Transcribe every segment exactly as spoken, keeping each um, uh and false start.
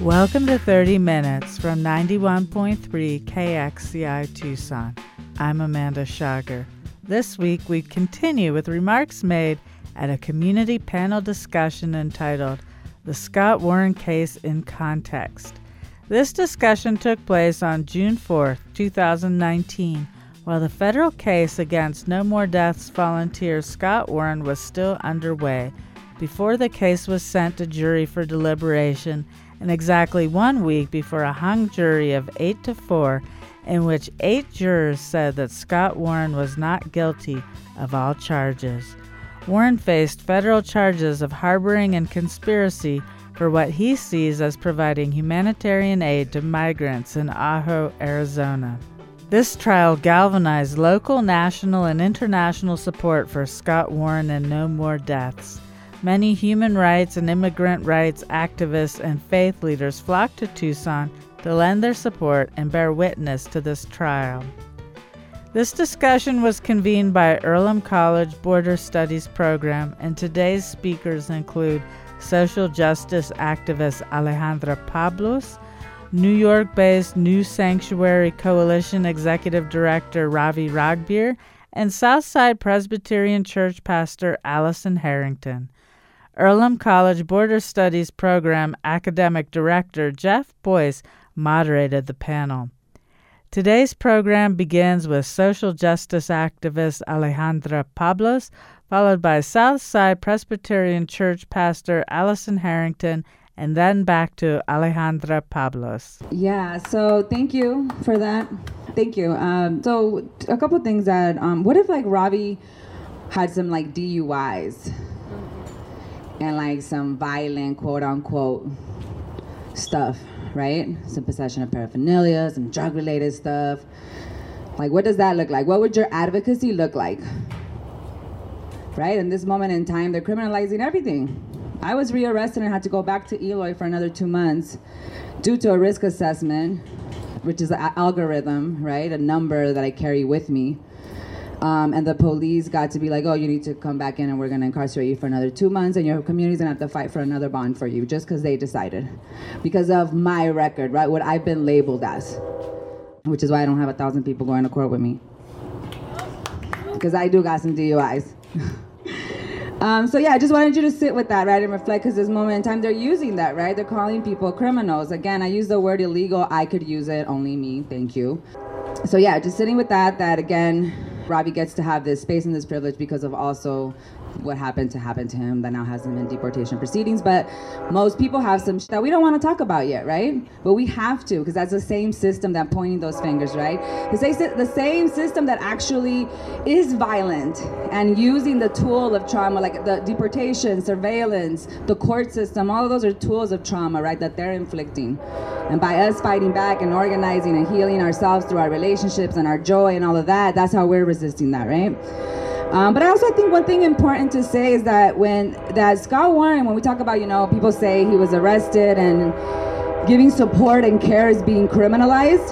Welcome to thirty minutes from ninety-one point three K X C I Tucson. I'm Amanda Schager. This week we continue with remarks made at a community panel discussion entitled The Scott Warren Case in Context. This discussion took place on June fourth, twenty nineteen, while the federal case against No More Deaths volunteer Scott Warren was still underway, before the case was sent to jury for deliberation, and exactly one week before a hung jury of eight to four, in which eight jurors said that Scott Warren was not guilty of all charges. Warren faced federal charges of harboring and conspiracy for what he sees as providing humanitarian aid to migrants in Ajo, Arizona. This trial galvanized local, national, and international support for Scott Warren and No More Deaths. Many human rights and immigrant rights activists and faith leaders flocked to Tucson to lend their support and bear witness to this trial. This discussion was convened by Earlham College Border Studies program, and today's speakers include social justice activist Alejandra Pablos, New York-based New Sanctuary Coalition Executive Director Ravi Ragbir, and Southside Presbyterian Church Pastor Allison Harrington. Earlham College Border Studies Program Academic Director Jeff Boyce moderated the panel. Today's program begins with social justice activist Alejandra Pablos, followed by Southside Presbyterian Church Pastor Allison Harrington, and then back to Alejandra Pablos. Yeah, so thank you for that. Thank you. Um, so a couple things that, um, what if like Ravi had some like D U Is and like some violent quote unquote stuff, right? Some possession of paraphernalia, some drug related stuff. Like what does that look like? What would your advocacy look like? Right? In this moment in time, they're criminalizing everything. I was rearrested and had to go back to Eloy for another two months due to a risk assessment, which is an algorithm, right? A number that I carry with me. Um, and the police got to be like, oh, you need to come back in and we're going to incarcerate you for another two months and your community's going to have to fight for another bond for you just because they decided. Because of my record, right? What I've been labeled as. Which is why I don't have a thousand people going to court with me. Because I do got some D U Is. Um, so yeah, I just wanted you to sit with that, right, and reflect, because this moment in time, they're using that, right? They're calling people criminals. Again, I use the word illegal. I could use it, only me, thank you. So yeah, just sitting with that, that again, Ravi gets to have this space and this privilege because of also what happened to happen to him that now has him in deportation proceedings. But most people have some sh- that we don't want to talk about yet, right? But we have to, because that's the same system that pointing those fingers, right? The same, the same system that actually is violent and using the tool of trauma, like the deportation, surveillance, the court system, all of those are tools of trauma, right, that they're inflicting. And by us fighting back and organizing and healing ourselves through our relationships and our joy and all of that, that's how we're resisting that, right? Um, but I also think one thing important to say is that when that Scott Warren, when we talk about, you know, people say he was arrested and giving support and care is being criminalized.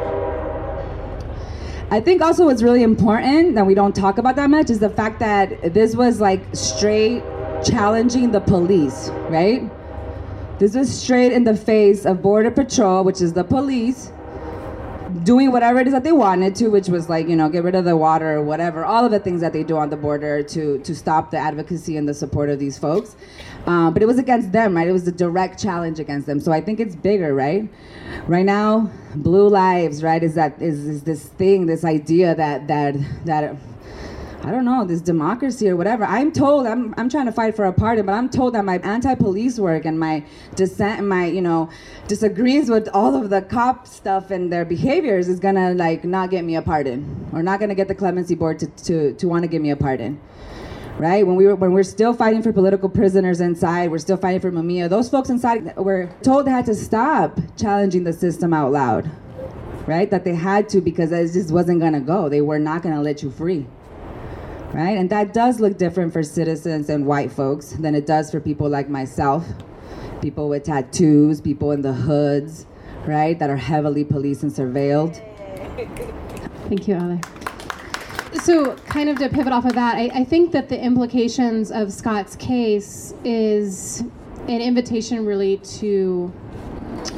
I think also what's really important that we don't talk about that much is the fact that this was like straight challenging the police, right? This was straight in the face of Border Patrol, which is the police, doing whatever it is that they wanted to, which was like, you know, get rid of the water or whatever, all of the things that they do on the border to to stop the advocacy and the support of these folks. Um, but it was against them, right? It was a direct challenge against them. So I think it's bigger, right? Right now, Blue Lives, right, is that is, is this thing, this idea that that that I don't know, this democracy or whatever. I'm told, I'm I'm trying to fight for a pardon, but I'm told that my anti-police work and my dissent and my, you know, disagrees with all of the cop stuff and their behaviors is gonna like not get me a pardon, or not gonna get the clemency board to to, to want to give me a pardon. Right? When we were when we're still fighting for political prisoners inside, we're still fighting for Mumia. Those folks inside were told they had to stop challenging the system out loud. Right? That they had to, because it just wasn't gonna go. They were not gonna let you free. Right? And that does look different for citizens and white folks than it does for people like myself, people with tattoos, people in the hoods, right, that are heavily policed and surveilled. Thank you, Ale. So kind of to pivot off of that, I, I think that the implications of Scott's case is an invitation really to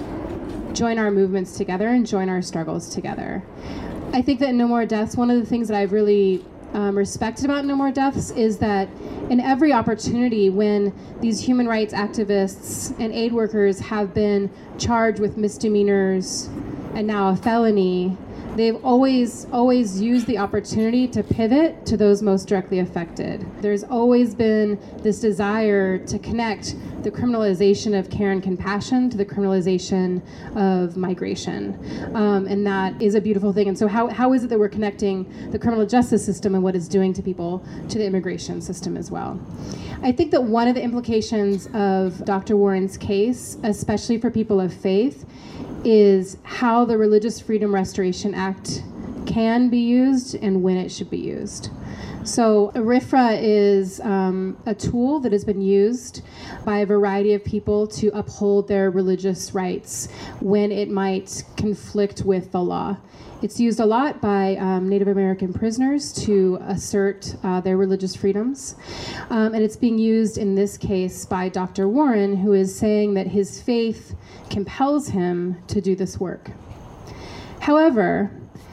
join our movements together and join our struggles together. I think that in No More Deaths, one of the things that I've really um, respected about No More Deaths is that in every opportunity when these human rights activists and aid workers have been charged with misdemeanors and now a felony, they've always, always used the opportunity to pivot to those most directly affected. There's always been this desire to connect the criminalization of care and compassion to the criminalization of migration. Um, and that is a beautiful thing. And so how, how is it that we're connecting the criminal justice system and what it's doing to people to the immigration system as well? I think that one of the implications of Doctor Warren's case, especially for people of faith, is how the Religious Freedom Restoration Act can be used and when it should be used. So R F R A is um, a tool that has been used by a variety of people to uphold their religious rights when it might conflict with the law. It's used a lot by um, Native American prisoners to assert uh, their religious freedoms. Um, and it's being used in this case by Doctor Warren, who is saying that his faith compels him to do this work. However,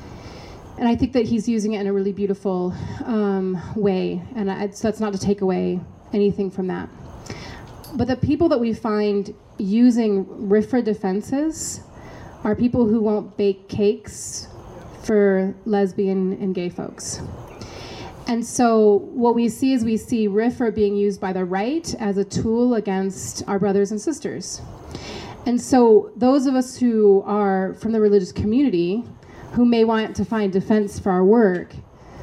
and I think that he's using it in a really beautiful um, way, and I, so that's not to take away anything from that. But the people that we find using R F R A defenses are people who won't bake cakes for lesbian and gay folks. And so what we see is we see R F R A being used by the right as a tool against our brothers and sisters. And so those of us who are from the religious community, who may want to find defense for our work,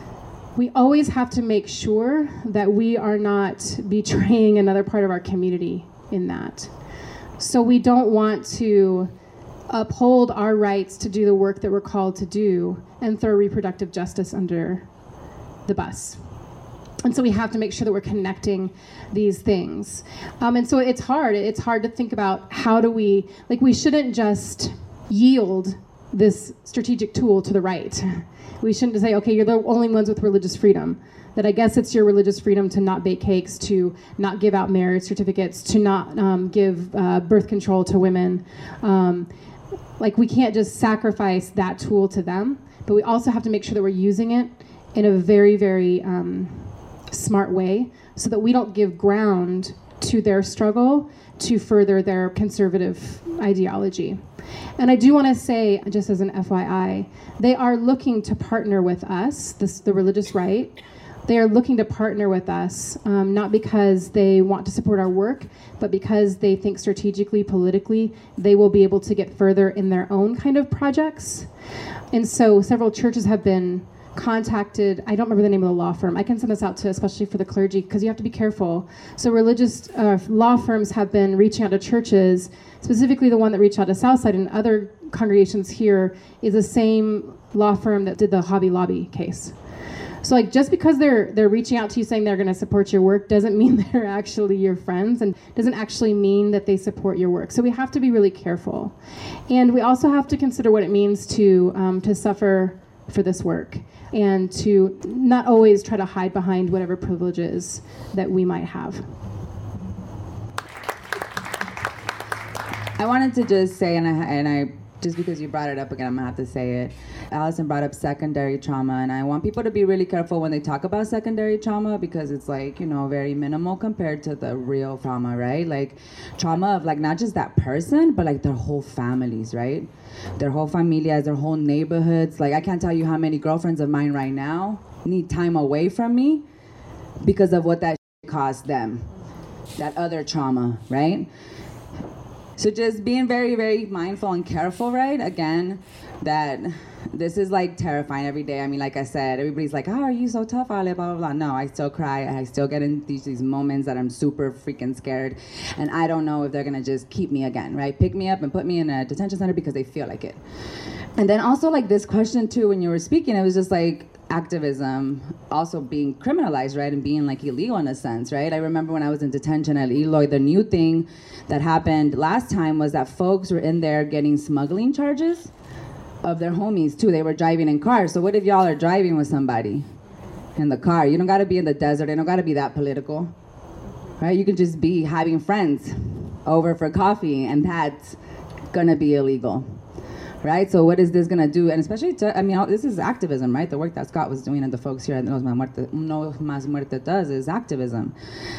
we always have to make sure that we are not betraying another part of our community in that. So we don't want to uphold our rights to do the work that we're called to do and throw reproductive justice under the bus. And so we have to make sure that we're connecting these things. Um, and so it's hard. It's hard to think about how do we, like we shouldn't just yield this strategic tool to the right. We shouldn't say, okay, you're the only ones with religious freedom. That I guess it's your religious freedom to not bake cakes, to not give out marriage certificates, to not um, give uh, birth control to women. Um, like we can't just sacrifice that tool to them, but we also have to make sure that we're using it in a very, very um, smart way so that we don't give ground to their struggle to further their conservative ideology. And I do want to say, just as an F Y I, they are looking to partner with us, this, the religious right. They are looking to partner with us, um, not because they want to support our work, but because they think strategically, politically, they will be able to get further in their own kind of projects. And so several churches have been contacted. I don't remember the name of the law firm. I can send this out to, especially for the clergy, because you have to be careful. So religious uh, law firms have been reaching out to churches, specifically the one that reached out to Southside and other congregations here is the same law firm that did the Hobby Lobby case. So like just because they're they're reaching out to you saying they're going to support your work doesn't mean they're actually your friends and doesn't actually mean that they support your work. So we have to be really careful. And we also have to consider what it means to um, to suffer for this work and to not always try to hide behind whatever privileges that we might have. I wanted to just say, and I, and I just because you brought it up again, I'm gonna have to say it. Allison brought up secondary trauma, and I want people to be really careful when they talk about secondary trauma because it's like, you know, very minimal compared to the real trauma, right? Like trauma of like not just that person, but like their whole families, right? Their whole familias, their whole neighborhoods. Like I can't tell you how many girlfriends of mine right now need time away from me because of what that shit caused them, that other trauma, right? So just being very, very mindful and careful, right? Again, that this is like terrifying every day. I mean, like I said, everybody's like, "How are you so tough, Ale?" Blah, blah, blah. No, I still cry. I still get in these, these moments that I'm super freaking scared. And I don't know if they're gonna just keep me again, right? Pick me up and put me in a detention center because they feel like it. And then also like this question too, when you were speaking, it was just like, activism also being criminalized, right, and being like illegal in a sense, right? I remember when I was in detention at Eloy, the new thing that happened last time was that folks were in there getting smuggling charges of their homies too. They were driving in cars. So what if y'all are driving with somebody in the car? You don't got to be in the desert. It don't got to be that political, right? You can just be having friends over for coffee, and that gonna be illegal. Right, so what is this gonna do? And especially, to, I mean, this is activism, right? The work that Scott was doing and the folks here at No Más Muerte, No Más Muerte does is activism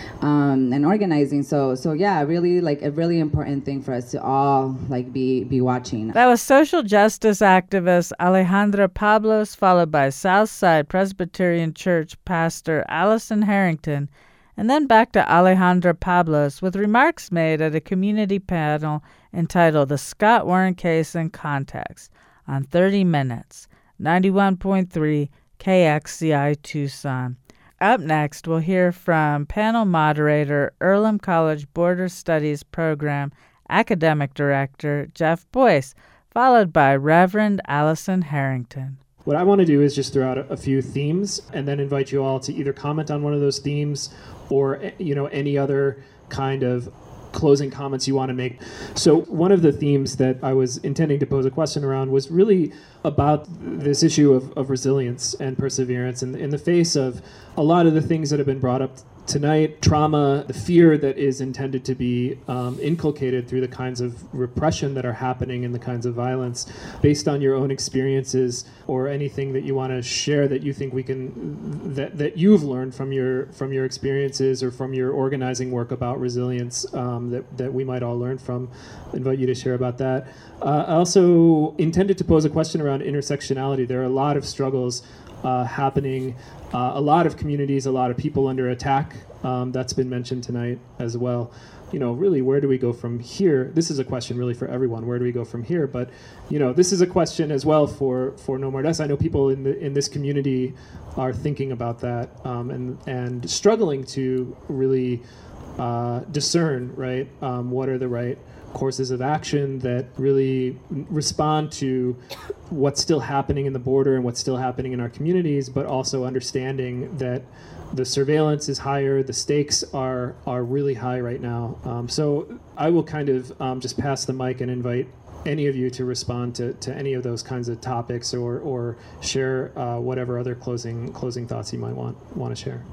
um, and organizing. So, so yeah, really, like a really important thing for us to all like be be watching. That was social justice activist Alejandra Pablos, followed by Southside Presbyterian Church pastor Allison Harrington, and then back to Alejandra Pablos with remarks made at a community panel entitled The Scott Warren Case in Context on thirty minutes, ninety-one point three K X C I Tucson. Up next, we'll hear from panel moderator, Earlham College Border Studies Program Academic Director Jeff Boyce, followed by Reverend Allison Harrington. What I want to do is just throw out a, a few themes and then invite you all to either comment on one of those themes or, you know, any other kind of closing comments you want to make. So one of the themes that I was intending to pose a question around was really about this issue of, of resilience and perseverance in, in the face of a lot of the things that have been brought up tonight, trauma, the fear that is intended to be um, inculcated through the kinds of repression that are happening and the kinds of violence. Based on your own experiences or anything that you want to share that you think we can, that, that you've learned from your from your experiences or from your organizing work about resilience um, that, that we might all learn from, I invite you to share about that. Uh, I also intended to pose a question around intersectionality. There are a lot of struggles uh, happening, uh, a lot of communities, a lot of people under attack. Um, that's been mentioned tonight as well. You know, really, where do we go from here? This is a question really for everyone. Where do we go from here? But, you know, this is a question as well for, for No More Deaths. I know people in the in this community are thinking about that um, and and struggling to really uh, discern, right? Um, what are the right courses of action that really respond to what's still happening in the border and what's still happening in our communities, but also understanding that the surveillance is higher, the stakes are are really high right now. Um, so I will kind of um, just pass the mic and invite any of you to respond to, to any of those kinds of topics or or share uh, whatever other closing closing thoughts you might want want to share.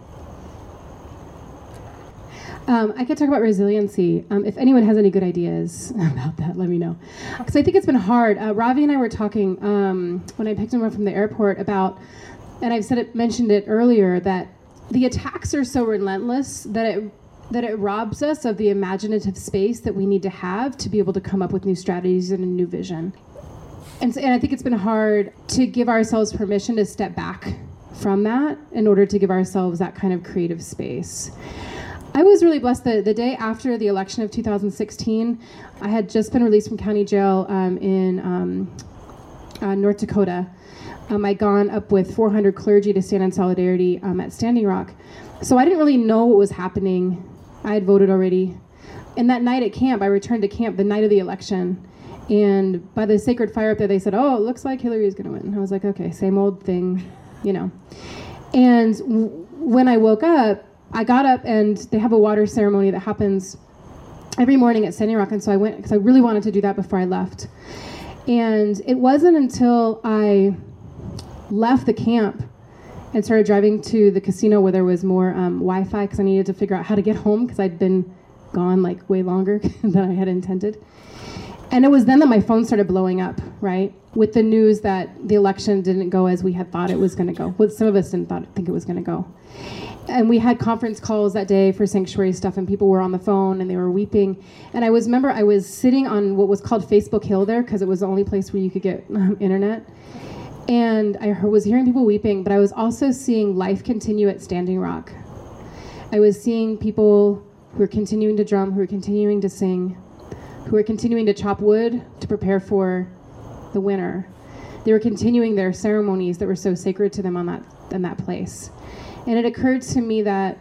Um, I could talk about resiliency. Um, if anyone has any good ideas about that, let me know. Because I think it's been hard. Uh, Ravi and I were talking um, when I picked him up from the airport about, and I've said it, mentioned it earlier, that the attacks are so relentless that it that it robs us of the imaginative space that we need to have to be able to come up with new strategies and a new vision. And, so, and I think it's been hard to give ourselves permission to step back from that in order to give ourselves that kind of creative space. I was really blessed. The, the day after the election of two thousand sixteen, I had just been released from county jail um, in um, uh, North Dakota. Um, I'd gone up with four hundred clergy to stand in solidarity um, at Standing Rock. So I didn't really know what was happening. I had voted already. And that night at camp, I returned to camp the night of the election. And by the sacred fire up there, they said, oh, it looks like Hillary's going to win. I was like, okay, same old thing, you know. And w- when I woke up, I got up and they have a water ceremony that happens every morning at Standing Rock. And so I went because I really wanted to do that before I left. And it wasn't until I left the camp and started driving to the casino where there was more um, Wi-Fi because I needed to figure out how to get home because I'd been gone like way longer than I had intended. And it was then that my phone started blowing up, right? With the news that the election didn't go as we had thought it was going to go. Well, some of us didn't thought, think it was going to go. And we had conference calls that day for sanctuary stuff, and people were on the phone and they were weeping. And I was remember I was sitting on what was called Facebook Hill there because it was the only place where you could get um, internet. And I heard, was hearing people weeping, but I was also seeing life continue at Standing Rock. I was seeing people who were continuing to drum, who were continuing to sing, who were continuing to chop wood to prepare for the winter. They were continuing their ceremonies that were so sacred to them on that in that place. And it occurred to me that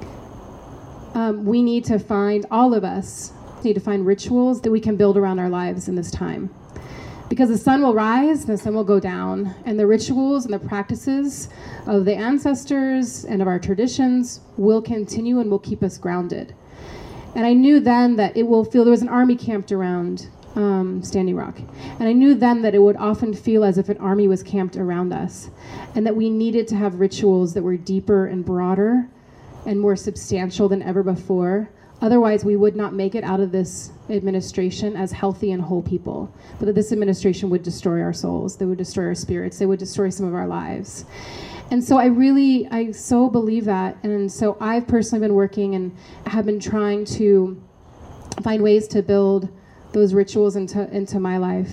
um, we need to find, all of us need to find rituals that we can build around our lives in this time. Because the sun will rise and the sun will go down, and the rituals and the practices of the ancestors and of our traditions will continue and will keep us grounded. And I knew then that it will feel, there was an army camped around um, Standing Rock. And I knew then that it would often feel as if an army was camped around us, and that we needed to have rituals that were deeper and broader and more substantial than ever before, Otherwise, we would not make it out of this administration as healthy and whole people. But that this administration would destroy our souls. They would destroy our spirits. They would destroy some of our lives. And so I really, I so believe that. And so I've personally been working and have been trying to find ways to build those rituals into into my life.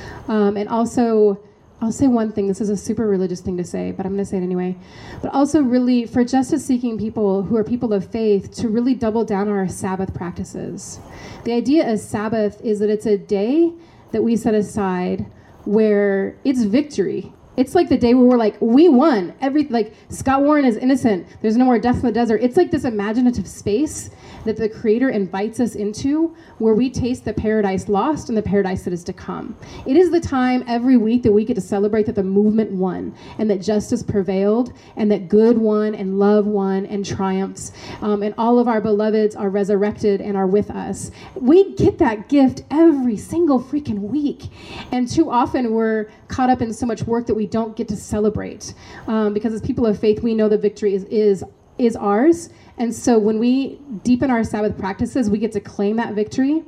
Um, and also, I'll say one thing. This is a super religious thing to say, but I'm going to say it anyway. But also really, for justice-seeking people who are people of faith, to really double down on our Sabbath practices. The idea of Sabbath is that it's a day that we set aside where it's victory. It's like the day where we're like, we won. Every like Scott Warren is innocent. There's no more death in the desert. It's like this imaginative space that the Creator invites us into, where we taste the paradise lost and the paradise that is to come. It is the time every week that we get to celebrate that the movement won, and that justice prevailed, and that good won, and love won, and triumphs, um, and all of our beloveds are resurrected and are with us. We get that gift every single freaking week, and too often we're caught up in so much work that we don't get to celebrate, um, because as people of faith, we know the victory is is is ours. And so when we deepen our Sabbath practices, we get to claim that victory.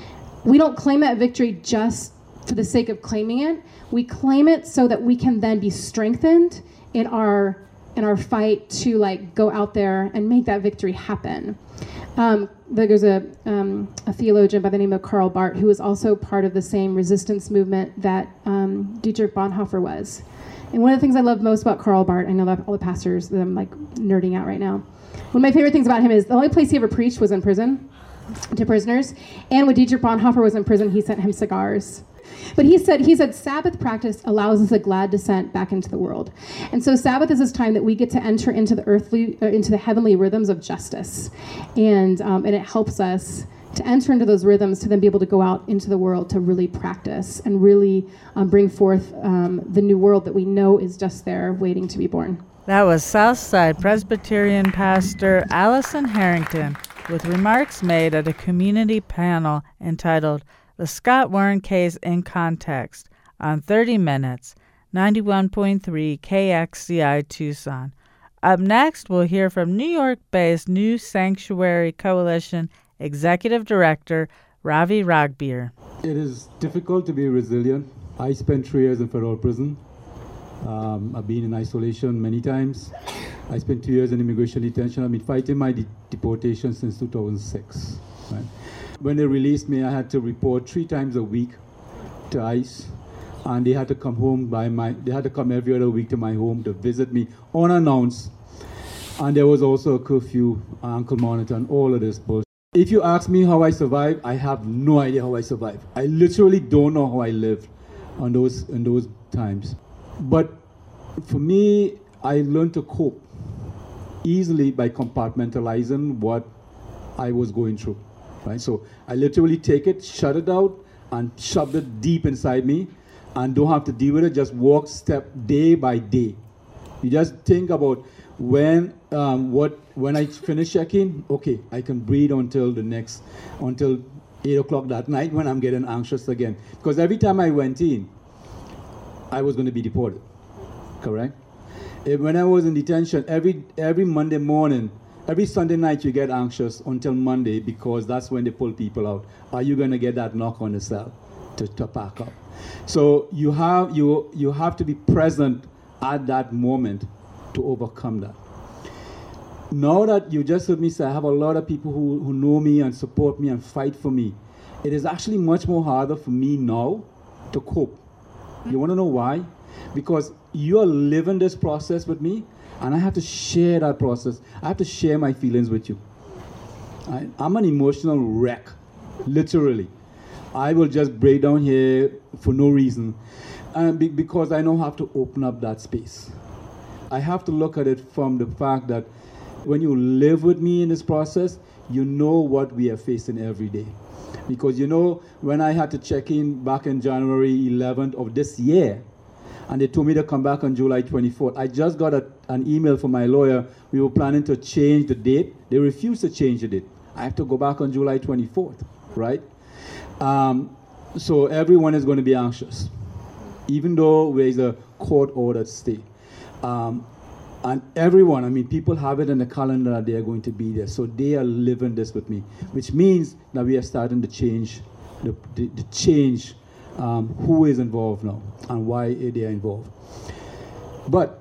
We don't claim that victory just for the sake of claiming it. We claim it so that we can then be strengthened in our in our fight to like go out there and make that victory happen. Um, there's a, um, a theologian by the name of Karl Barth who was also part of the same resistance movement that um, Dietrich Bonhoeffer was. And one of the things I love most about Karl Barth, I know that all the pastors that I'm like nerding out right now. One of my favorite things about him is the only place he ever preached was in prison to prisoners. And when Dietrich Bonhoeffer was in prison, he sent him cigars. But he said, he said, Sabbath practice allows us a glad descent back into the world. And so Sabbath is this time that we get to enter into the earthly, uh, into the heavenly rhythms of justice. And, um, and it helps us to enter into those rhythms to then be able to go out into the world to really practice and really um, bring forth um, the new world that we know is just there waiting to be born. That was Southside Presbyterian pastor Allison Harrington with remarks made at a community panel entitled The Scott Warren Case in Context on thirty minutes, ninety-one point three K X C I Tucson. Up next, we'll hear from New York-based New Sanctuary Coalition Executive Director Ravi Ragbir. It is difficult to be resilient. I spent three years in federal prison. Um, I've been in isolation many times. I spent two years in immigration detention. I've been fighting my de- deportation since two thousand six. Right? When they released me, I had to report three times a week to ICE, and they had to come home by my. They had to come every other week to my home to visit me unannounced. And there was also a curfew, ankle monitor, and all of this bullshit. If you ask me how I survived, I have no idea how I survived. I literally don't know how I lived on those in those times. But for me, I learned to cope easily by compartmentalizing what I was going through. Right? So I literally take it, shut it out, and shove it deep inside me, and don't have to deal with it. Just walk step day by day. You just think about when um, what when I finish checking. Okay, I can breathe until the next until eight o'clock that night when I'm getting anxious again. Because every time I went in, I was going to be deported. Correct? If, when I was in detention, every every Monday morning, every Sunday night, you get anxious until Monday because that's when they pull people out. Are you going to get that knock on the cell to, to pack up? So you have you you have to be present at that moment to overcome that. Now that you just heard me say, I have a lot of people who, who know me and support me and fight for me. It is actually much more harder for me now to cope. You want to know why? Because you are living this process with me, and I have to share that process. I have to share my feelings with you. I, I'm an emotional wreck, literally. I will just break down here for no reason, and be, because I don't have to open up that space. I have to look at it from the fact that when you live with me in this process, you know what we are facing every day. Because you know, when I had to check in back in January eleventh of this year, and they told me to come back on July twenty-fourth, I just got a, an email from my lawyer. We were planning to change the date. They refused to change the date. I have to go back on July twenty-fourth, right? Um, so everyone is going to be anxious, even though there is a court-ordered stay. Um, And everyone, I mean, people have it in the calendar that they are going to be there. So they are living this with me, which means that we are starting to change, the, the, the change um, who is involved now and why they are involved. But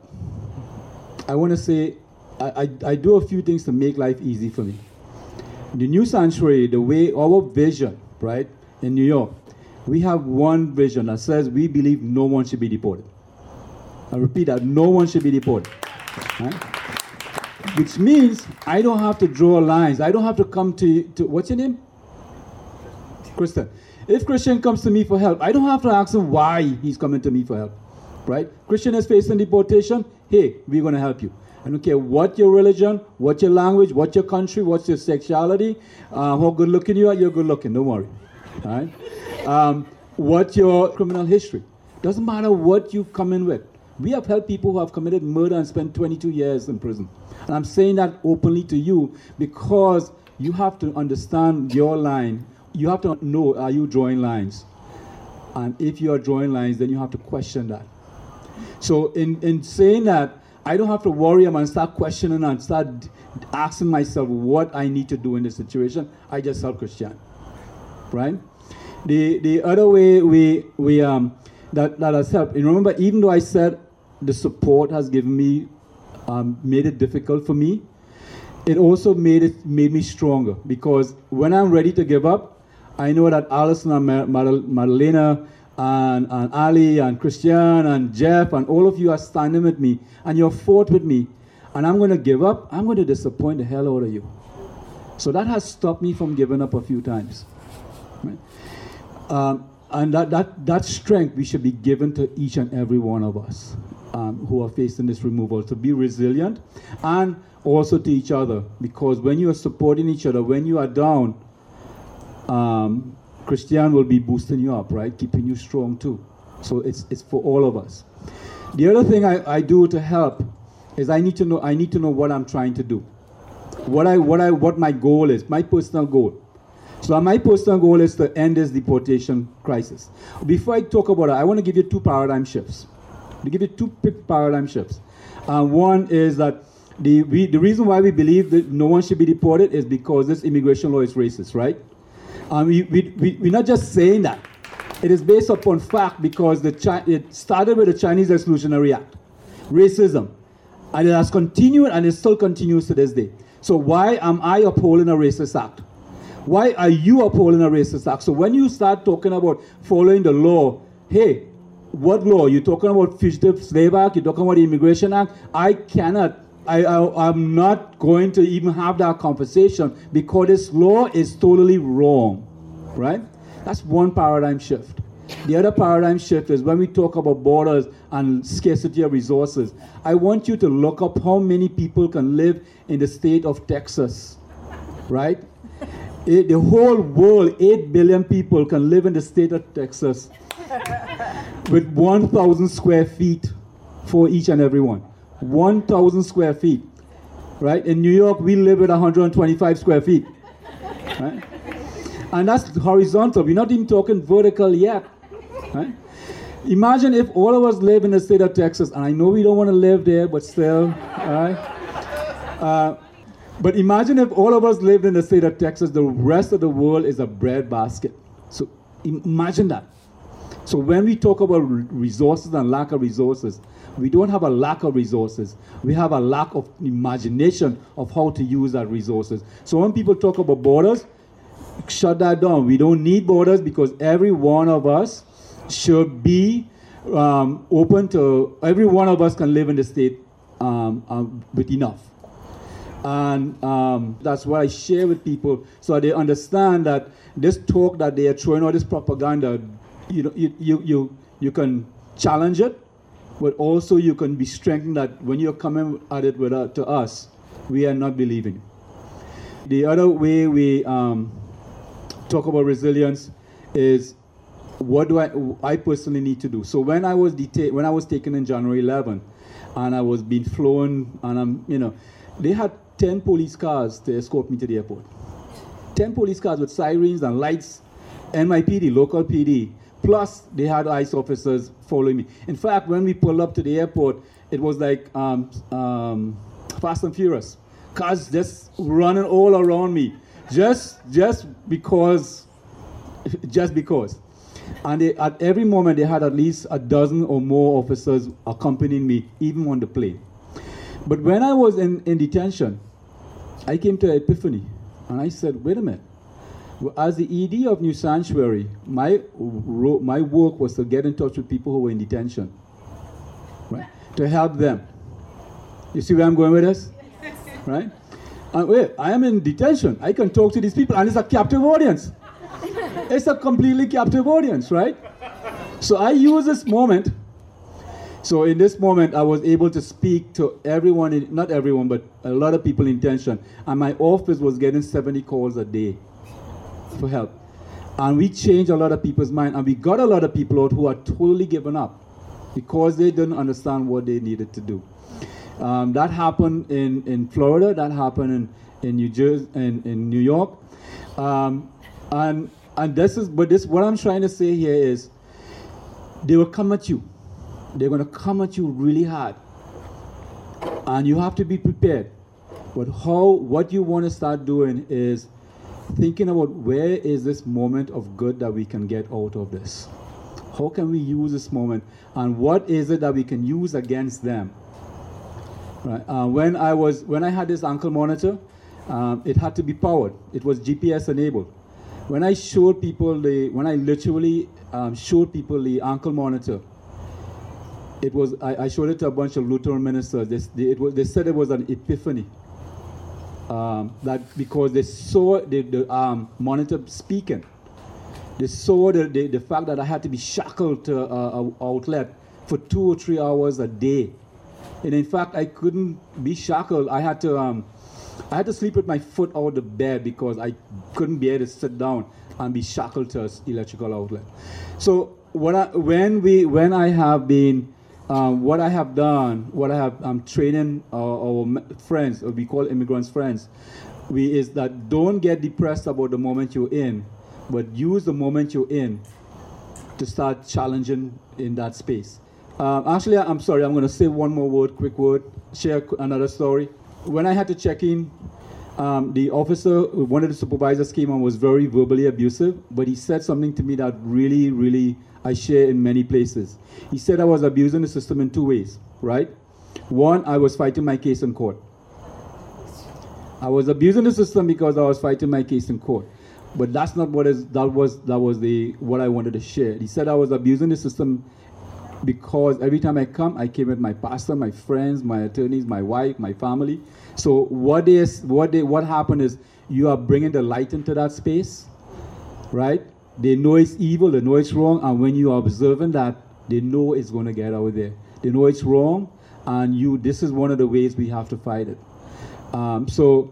I want to say, I, I, I do a few things to make life easy for me. The New Sanctuary, the way, our vision, right, in New York, we have one vision that says we believe no one should be deported. I repeat that, no one should be deported. Right? Which means I don't have to draw lines. I don't have to come to, to what's your name? Christian. If Christian comes to me for help, I don't have to ask him why he's coming to me for help. Right? Christian is facing deportation. Hey, we're going to help you. I don't care what your religion, what your language, what your country, what's your sexuality, uh, how good looking you are, you're good looking, don't worry. All right? Um, what your criminal history. Doesn't matter what you come in with. We have helped people who have committed murder and spent twenty-two years in prison. And I'm saying that openly to you because you have to understand your line. You have to know, are you drawing lines? And if you are drawing lines, then you have to question that. So in, in saying that, I don't have to worry and start questioning and start asking myself what I need to do in this situation. I just help Christian, right? The the other way we we um that that has helped. And remember, even though I said the support has given me um, made it difficult for me, it also made it made me stronger because when I'm ready to give up, I know that Alison and Mar- Mar- Madalena and, and Ali and Christian and Jeff and all of you are standing with me and you're fought with me and I'm going to give up, I'm going to disappoint the hell out of you. So that has stopped me from giving up a few times. Right? Um, and that, that, that strength we should be given to each and every one of us um, who are facing this removal, to be resilient and also to each other, because when you are supporting each other, when you are down, um, Christian will be boosting you up, right? Keeping you strong too. So it's it's for all of us. The other thing I, I do to help is I need to know I need to know what I'm trying to do. What I what I what my goal is, my personal goal. So my personal goal is to end this deportation crisis. Before I talk about it, I want to give you two paradigm shifts. To give you two big paradigm shifts. Uh, one is that the we, the reason why we believe that no one should be deported is because this immigration law is racist, right? Um, we, we, we, we're not just saying that. It is based upon fact because the Chi- it started with the Chinese Exclusionary Act, racism, and it has continued and it still continues to this day. So why am I upholding a racist act? Why are you upholding a racist act? So when you start talking about following the law, hey, what law? You're talking about Fugitive Slave Act, you're talking about the Immigration Act. I cannot, I, I, I'm not going to even have that conversation because this law is totally wrong, right? That's one paradigm shift. The other paradigm shift is when we talk about borders and scarcity of resources. I want you to look up how many people can live in the state of Texas, right? It, the whole world, eight billion people can live in the state of Texas with one thousand square feet for each and every one. one thousand square feet, right? In New York, we live with one hundred twenty-five square feet, right? And that's horizontal. We're not even talking vertical yet, right? Imagine if all of us live in the state of Texas, and I know we don't want to live there, but still, right? Uh, but imagine if all of us lived in the state of Texas, the rest of the world is a bread basket. So imagine that. So when we talk about resources and lack of resources, we don't have a lack of resources. We have a lack of imagination of how to use that resources. So when people talk about borders, shut that down. We don't need borders because every one of us should be um, open to, every one of us can live in the state um, um, with enough. And um, that's what I share with people so they understand that this talk that they are throwing, all this propaganda, you know, you, you, you, you can challenge it, but also you can be strengthened that when you're coming at it with, uh, to us, we are not believing. The other way we um, talk about resilience is what do I, I personally need to do. So when I was detained, when I was taken in January eleventh, and I was being flown, and I'm, you know, they had ten police cars to escort me to the airport. ten police cars with sirens and lights, N Y P D, local P D. Plus, they had ICE officers following me. In fact, when we pulled up to the airport, it was like um, um, Fast and Furious. Cars just running all around me, just just because, just because. And they, at every moment, they had at least a dozen or more officers accompanying me, even on the plane. But when I was in, in detention, I came to an epiphany, and I said, wait a minute. As the E D of New Sanctuary, my, my work was to get in touch with people who were in detention, right? To help them. You see where I'm going with this? Right? And wait, I am in detention. I can talk to these people, and it's a captive audience. It's a completely captive audience, right? So I use this moment. So in this moment, I was able to speak to everyone, in, not everyone, but a lot of people in detention. And my office was getting seventy calls a day for help. And we changed a lot of people's mind, and we got a lot of people out who are totally given up because they didn't understand what they needed to do. Um, that happened in, in Florida, that happened in, in New Jersey, in, in New York. Um, and and this is, but this, what I'm trying to say here is, they will come at you. They're gonna come at you really hard. And you have to be prepared. But how, what you wanna start doing is thinking about where is this moment of good that we can get out of this? How can we use this moment? And what is it that we can use against them? Right. Uh, when I was, when I had this ankle monitor, um, it had to be powered. It was G P S enabled. When I showed people the, when I literally um, showed people the ankle monitor, it was, I, I showed it to a bunch of Lutheran ministers. They, they, it was, they said it was an epiphany. Um, that because they saw the, the um, monitor speaking. They saw the, the, the fact that I had to be shackled to an outlet for two or three hours a day. And in fact, I couldn't be shackled. I had to, um, I had to sleep with my foot out of the bed because I couldn't be able to sit down and be shackled to an electrical outlet. So what I, when we, when I have been, um, what I have done, what I have, I'm training our, our friends, or we call immigrants friends, we is that don't get depressed about the moment you're in, but use the moment you're in to start challenging in that space. Um, actually, I'm sorry, I'm going to say one more word, quick word, share another story. When I had to check in, um, the officer, one of the supervisors came and was very verbally abusive, but he said something to me that really, really I share in many places. He said I was abusing the system in two ways, right? One, I was fighting my case in court. I was abusing the system because I was fighting my case in court. But that's not what is, that was, that was the, what I wanted to share. He said I was abusing the system because every time I come, I came with my pastor, my friends, my attorneys, my wife, my family. So what is, what they, what happened is you are bringing the light into that space, right? They know it's evil, they know it's wrong, and when you are observing that, they know it's going to get out there. They know it's wrong, and you. This is one of the ways we have to fight it. Um, so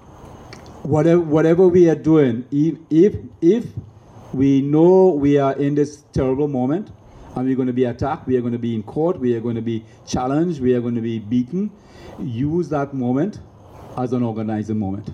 whatever whatever we are doing, if if if we know we are in this terrible moment, and we're going to be attacked, we are going to be in court, we are going to be challenged, we are going to be beaten, use that moment as an organizing moment.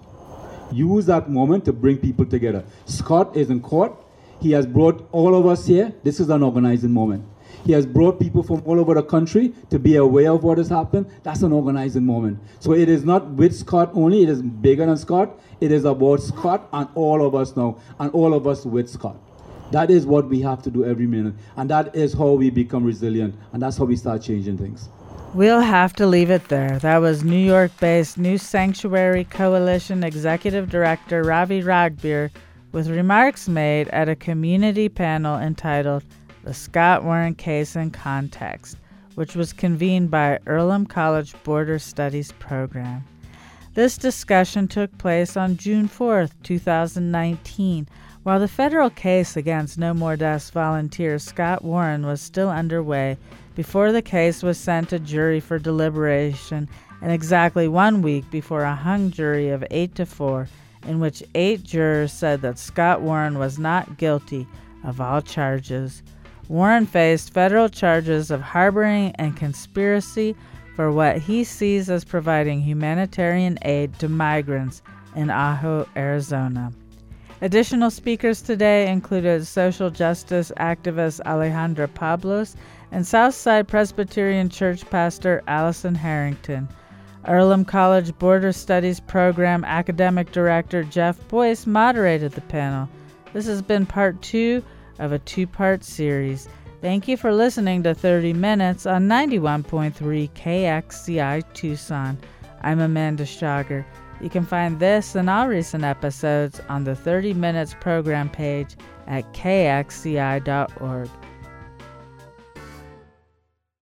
Use that moment to bring people together. Scott is in court. He has brought all of us here. This is an organizing moment. He has brought people from all over the country to be aware of what has happened. That's an organizing moment. So it is not with Scott only. It is bigger than Scott. It is about Scott and all of us now, and all of us with Scott. That is what we have to do every minute. And that is how we become resilient. And that's how we start changing things. We'll have to leave it there. That was New York-based New Sanctuary Coalition Executive Director Ravi Ragbir with remarks made at a community panel entitled The Scott Warren Case in Context, which was convened by Earlham College Border Studies Program. This discussion took place on June fourth, two thousand nineteen, while the federal case against No More Deaths volunteer Scott Warren was still underway before the case was sent to jury for deliberation, and exactly one week before a hung jury of eight to four, in which eight jurors said that Scott Warren was not guilty of all charges. Warren faced federal charges of harboring and conspiracy for what he sees as providing humanitarian aid to migrants in Ajo, Arizona. Additional speakers today included social justice activist Alejandra Pablos and Southside Presbyterian Church pastor Allison Harrington. Earlham College Border Studies Program Academic Director Jeff Boyce moderated the panel. This has been part two of a two-part series. Thank you for listening to thirty minutes on ninety-one point three K X C I Tucson. I'm Amanda Schager. You can find this and all recent episodes on the thirty minutes program page at K X C I dot org.